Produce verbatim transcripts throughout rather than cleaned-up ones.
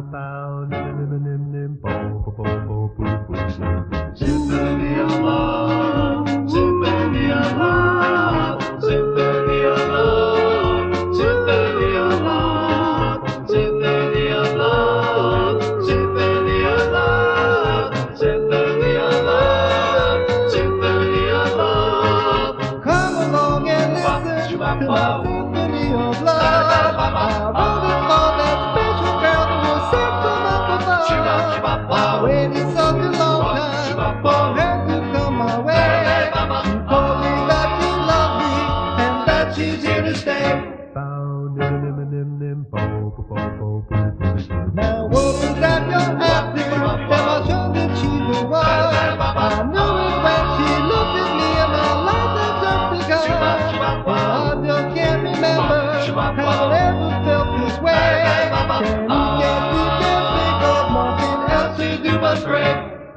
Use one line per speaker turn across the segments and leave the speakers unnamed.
Symphony of love, symphony of love, symphony of love, symphony of love, symphony of love, symphony of love, symphony of love, symphony of love.
Come along and listen to my symphony of love. I wrote it for that special girl who was sent from up above. I waited such a long time for her to come my way. She told me that she loved me and that she's here to stay. Now what was that you're after? Am I sure that she's the one? I knew it when she looked at me and my life had just begun. And I just can't remember how I ever felt this way. Can you get me can't think of nothing else to do but pray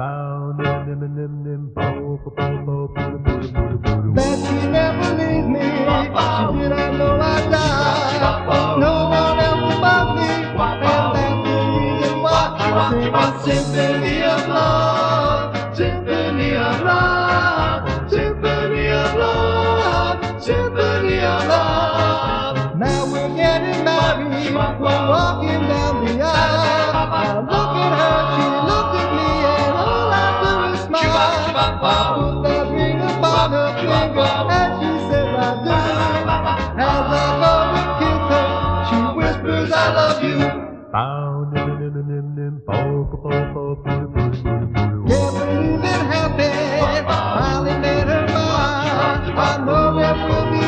that she never leaves me. She did, I know I died. No one else above me, and that's the reason why I sing a symphony of love, symphony of love, symphony of love, symphony of love. Now we're getting married, we're walking down the aisle. I look at her, she looks at me, and all I do is smile. I put that ring upon her finger, and she says I do. As I go to kiss her, she whispers I love you. Yeah, believe it happened, finally made her mine. I know that we'll be